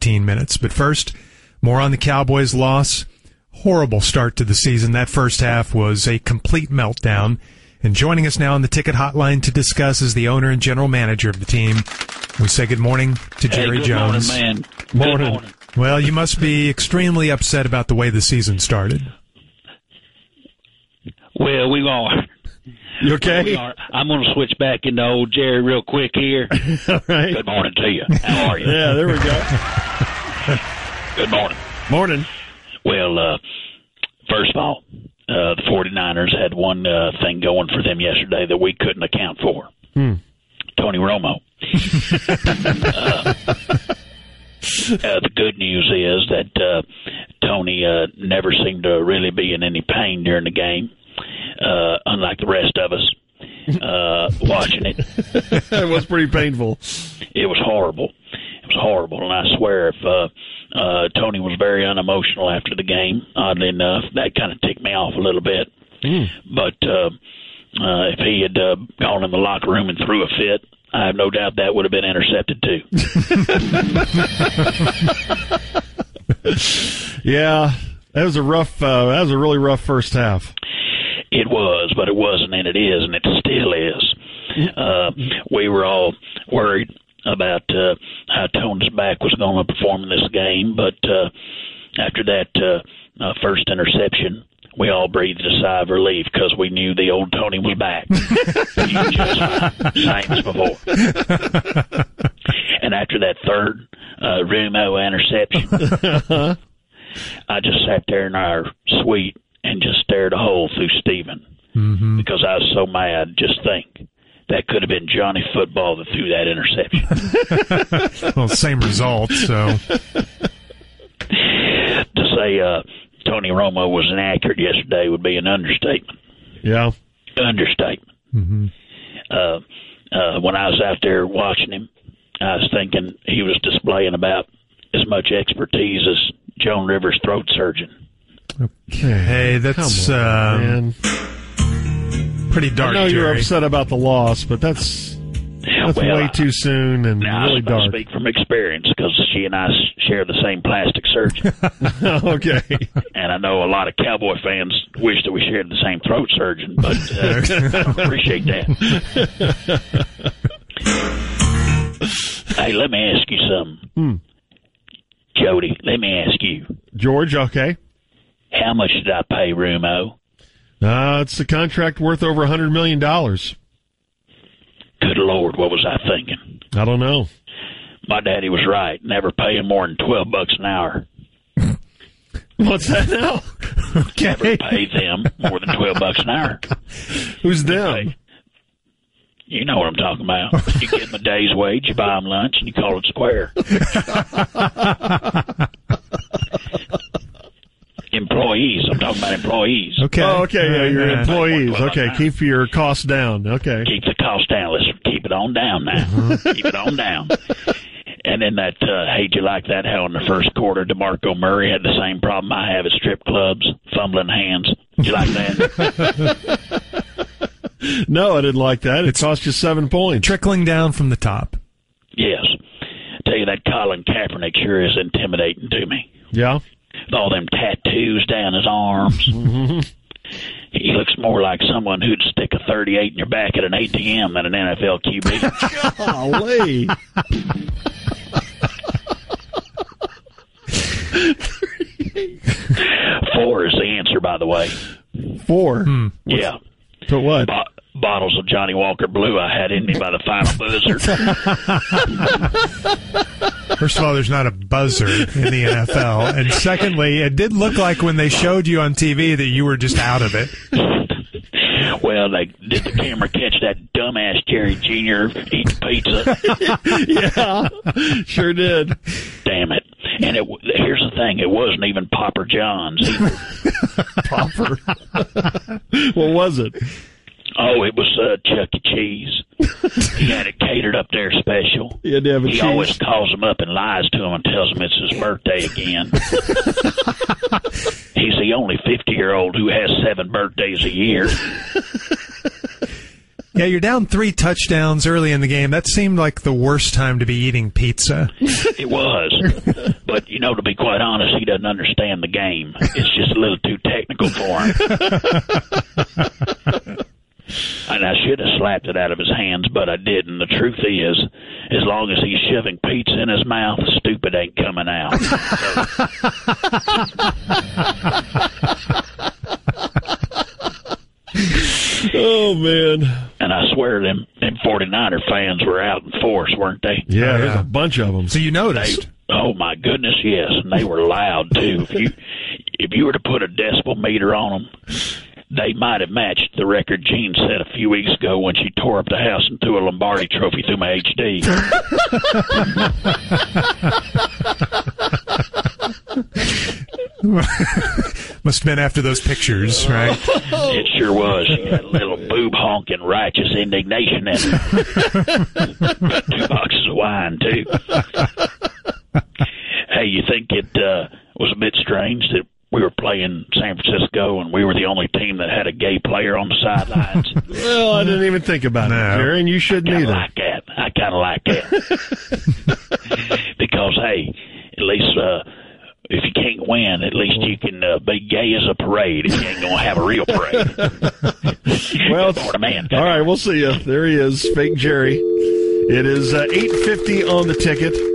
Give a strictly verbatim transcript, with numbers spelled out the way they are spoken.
fifteen minutes. But first, more on the Cowboys' loss. Horrible start to the season. That first half was a complete meltdown. And joining us now on the Ticket Hotline to discuss is the owner and general manager of the team. We say good morning to Jerry hey, good Jones. Morning, man. Good morning. morning. Well, you must be extremely upset about the way the season started. Well, we are. You okay? We are. I'm going to switch back into old Jerry real quick here. All right. Good morning to you. How are you? Yeah, there we go. Good morning. Morning. Well, uh, first of all, uh, the 49ers had one uh, thing going for them yesterday that we couldn't account for. Hmm. Tony Romo. uh, uh, the good news is that uh, Tony uh, never seemed to really be in any pain during the game, uh, unlike the rest of us uh, watching it. It was pretty painful. It was horrible. It was horrible, and I swear if uh, uh, Tony was very unemotional after the game, oddly enough, that kind of ticked me off a little bit. Mm. But uh, uh, if he had uh, gone in the locker room and threw a fit, I have no doubt that would have been intercepted too. Yeah, that was a rough. Uh, that was a really rough first half. It was, but it wasn't, and it is, and it still is. Uh, we were all worried about uh, how Tony's back was going to perform in this game, but uh, after that uh, uh, first interception, we all breathed a sigh of relief because we knew the old Tony was back. He was just same as before. And after that third uh, Rumo interception, I just sat there in our suite and just stared a hole through Steven mm-hmm. because I was so mad. Just think. That could have been Johnny Football that threw that interception. Well, same result, so. To say uh, Tony Romo was inaccurate yesterday would be an understatement. Yeah. Understatement. Mm-hmm. Uh, uh, when I was out there watching him, I was thinking he was displaying about as much expertise as Joan Rivers' throat surgeon. Okay. Hey, that's Come on, um, man. pretty dark, I know Jerry. you're upset about the loss, but that's that's well, way too soon and now really I dark. speak from experience because she and I share the same plastic surgeon. Okay. And I know a lot of Cowboy fans wish that we shared the same throat surgeon, but uh, I appreciate that. Hey, let me ask you something. Hmm. Jody, let me ask you. George, okay. How much did I pay Rumo? Uh, it's a contract worth over one hundred million dollars. Good Lord, what was I thinking? I don't know. My daddy was right. Never pay him more than twelve bucks an hour. What's that now? Okay. Never pay them more than twelve bucks an hour. Who's them? Okay. You know what I'm talking about. You give them a day's wage, you buy them lunch, and you call it square. Employees. I'm talking about employees. Okay. Oh, okay. Yeah, your Uh, employees. Okay, keep your costs down. Okay. Keep the cost down. Let's keep it on down now. Uh-huh. Keep it on down. And then that, uh, hey, did you like that? How in the first quarter, DeMarco Murray had the same problem I have at strip clubs, fumbling hands. Did you like that? No, I didn't like that. It It's cost you seven points. trickling down from the top. Yes. Tell you that Colin Kaepernick sure is intimidating to me. Yeah. With all them tattoos down his arms. Mm-hmm. He looks more like someone who'd stick a thirty-eight in your back at an A T M than an N F L Q B. Golly. Four is the answer, by the way. Four. Hmm. Yeah. To what? Bo- bottles of Johnny Walker Blue I had in me by the final buzzer. First of all, there's not a buzzer in the N F L. And secondly, it did look like when they showed you on T V that you were just out of it. Well, they did the camera catch that dumbass Jerry Junior eating pizza? Yeah, sure did. Damn it. And it, here's the thing, it wasn't even Popper John's either. Popper. What was it? Oh, it was uh, Chuck E. Cheese. He had it catered up there special. He had to have a He cheese. always calls them up and lies to them and tells them it's his birthday again. He's the only fifty-year-old who has seven birthdays a year. Yeah, you're down three touchdowns early in the game. That seemed like the worst time to be eating pizza. It was. quite honest, he doesn't understand the game. It's just a little too technical for him. And I should have slapped it out of his hands, but I didn't. The truth is, as long as he's shoving pizza in his mouth, stupid ain't coming out. Oh, man. And I swear them, them forty-niner fans were out in force, weren't they? Yeah, Oh, there's yeah. a bunch of them. So you noticed. They, oh, my goodness, yes. And they were loud, too. If you, if you were to put a decibel meter on them, they might have matched the record Jean set a few weeks ago when she tore up the house and threw a Lombardi trophy through my H D. Must have been after those pictures, right? It sure was. She had a little boob honking righteous indignation in it. Got two boxes of wine, too. Hey, you think it uh, was a bit strange that we were playing San Francisco and we were the only team that had a gay player on the sidelines? Well, I didn't even think about No. it, Jerry, and you shouldn't I either. like that. I kind of like that. Because, hey, at least uh, if you can't win, at least you can uh, be gay as a parade if you ain't going to have a real parade. Well, Florida man. all right, we'll see you. There he is, Fake Jerry. It is uh, eight fifty on the ticket.